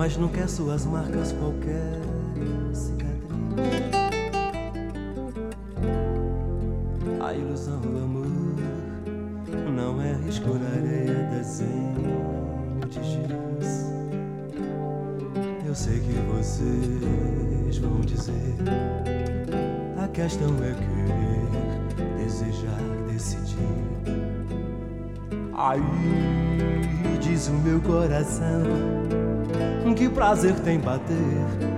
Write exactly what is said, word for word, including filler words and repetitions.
mas não quer suas marcas, qualquer cicatriz. A ilusão do amor não é escura areia, desenho de giz. Eu sei que vocês vão dizer, a questão é querer, desejar, decidir. Aí diz o meu coração, que prazer tem bater